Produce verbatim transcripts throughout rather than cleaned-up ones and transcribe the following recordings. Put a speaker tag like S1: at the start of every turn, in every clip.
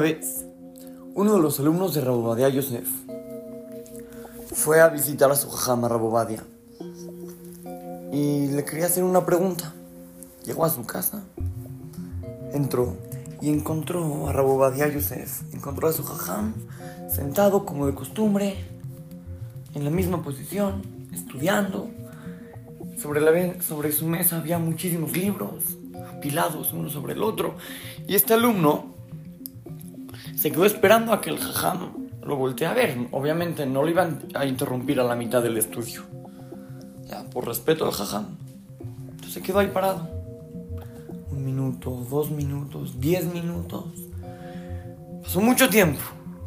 S1: vez, uno de los alumnos de Rav Ovadia Yosef fue a visitar a su jajam, Rav Ovadia, y le quería hacer una pregunta. Llegó a su casa, entró y encontró a Rav Ovadia Yosef, encontró a su jajam sentado como de costumbre, en la misma posición, estudiando. Sobre, la, sobre su mesa había muchísimos libros, apilados uno sobre el otro, y este alumno se quedó esperando a que el jajam lo voltee a ver. Obviamente no lo iban a interrumpir a la mitad del estudio, ya, por respeto al jajam. Entonces se quedó ahí parado. Un minuto, dos minutos, diez minutos. Pasó mucho tiempo.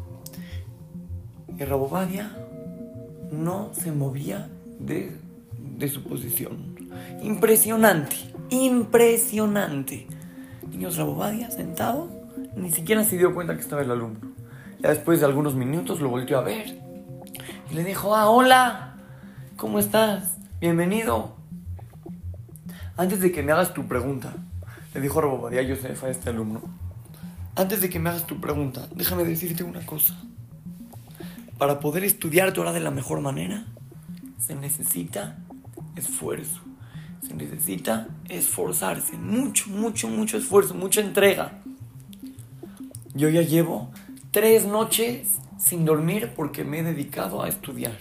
S1: Y Rav Ovadia no se movía de, de su posición. Impresionante, impresionante. Niños, Rav Ovadia sentado, ni siquiera se dio cuenta que estaba el alumno. Ya después de algunos minutos lo volteó a ver y le dijo: ah, hola, ¿cómo estás? Bienvenido. Antes de que me hagas tu pregunta, le dijo Rav Ovadia Yosef a este alumno, antes de que me hagas tu pregunta, déjame decirte una cosa. Para poder estudiar Torah de la mejor manera, se necesita esfuerzo. Se necesita esforzarse. Mucho, mucho, mucho esfuerzo, mucha entrega. Yo ya llevo tres noches sin dormir porque me he dedicado a estudiar.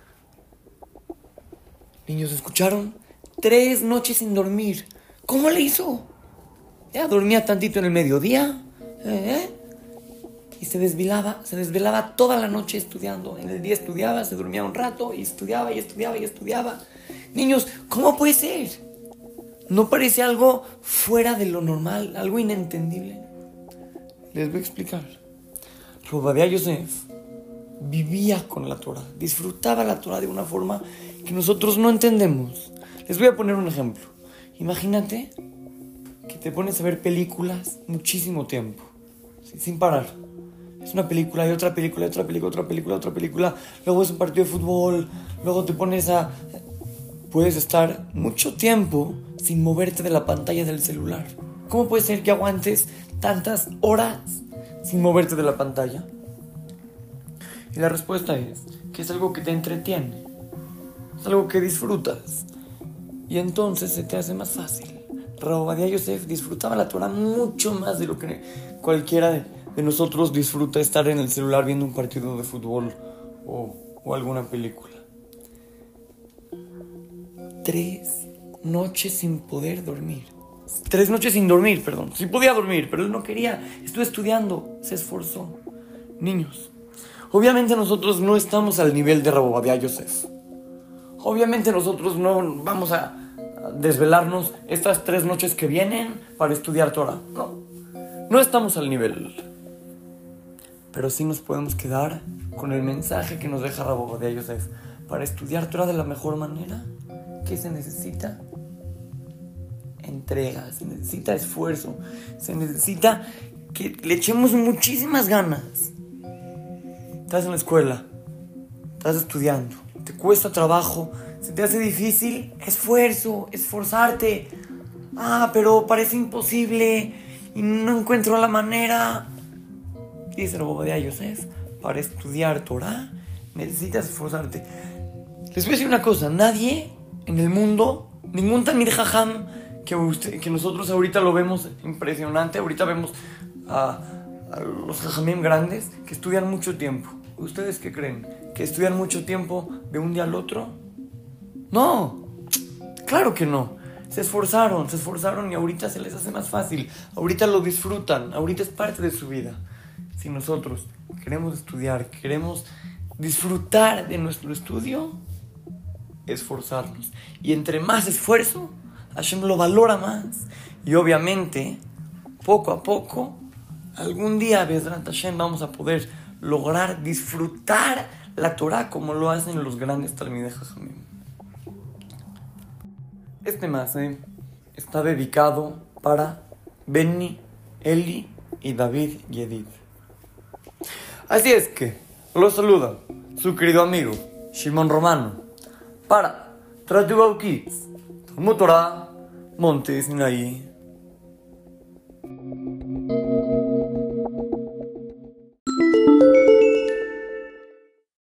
S1: Niños, ¿escucharon? Tres noches sin dormir. ¿Cómo le hizo? Ya dormía tantito en el mediodía, ¿eh? Y se desvelaba, se desvelaba toda la noche estudiando. En el día estudiaba, se dormía un rato y estudiaba y estudiaba y estudiaba. Niños, ¿cómo puede ser? ¿No parece algo fuera de lo normal, algo inentendible? Les voy a explicar. Rav Ovadia Yosef vivía con la Torah, disfrutaba la Torah de una forma que nosotros no entendemos. Les voy a poner un ejemplo. Imagínate que te pones a ver películas muchísimo tiempo, sin parar. Es una película y otra película y otra película, otra película, otra película. Luego es un partido de fútbol. Luego te pones a... Puedes estar mucho tiempo sin moverte de la pantalla del celular. ¿Cómo puede ser que aguantes tantas horas sin moverte de la pantalla? Y la respuesta es que es algo que te entretiene. Es algo que disfrutas. Y entonces se te hace más fácil. Rav Ovadia Yosef disfrutaba la Torah mucho más de lo que cualquiera de, de nosotros disfruta estar en el celular viendo un partido de fútbol o, o alguna película. Tres noches sin poder dormir. Tres noches sin dormir, perdón. Sí podía dormir, pero él no quería. Estuvo estudiando, se esforzó. Niños, obviamente nosotros no estamos al nivel de Rav Ovadia Yosef. Obviamente nosotros no vamos a desvelarnos estas tres noches que vienen para estudiar Torah. No, no estamos al nivel. Pero sí nos podemos quedar con el mensaje que nos deja Rav Ovadia Yosef. Para estudiar Torah de la mejor manera, ¿qué se necesita? Entrega, se necesita esfuerzo, se necesita que le echemos muchísimas ganas. Estás en la escuela, estás estudiando, te cuesta trabajo, se te hace difícil, esfuerzo, esforzarte. Ah, pero parece imposible y no encuentro la manera. Dice Rav Ovadia Yosef, para estudiar Torah necesitas esforzarte. Les voy a decir una cosa, nadie en el mundo, ningún Talmid Jajam que, usted, que nosotros ahorita lo vemos impresionante, ahorita vemos a, a los Jajamim grandes que estudian mucho tiempo. ¿Ustedes qué creen? ¿Que estudian mucho tiempo de un día al otro? No, claro que no. Se esforzaron, se esforzaron y ahorita se les hace más fácil. Ahorita lo disfrutan, ahorita es parte de su vida. Si nosotros queremos estudiar, queremos disfrutar de nuestro estudio, esforzarnos. Y entre más esfuerzo, Hashem lo valora más. Y obviamente, poco a poco, algún día, Bezrat Hashem, vamos a poder lograr disfrutar la Torah como lo hacen los grandes Talmidei Jajamim. Este mase está dedicado para Benny, Eli y David Yedid. Así es que los saluda su querido amigo Shimon Romano para Trajubau Kids, Talmud Torah, Monte Sinaí.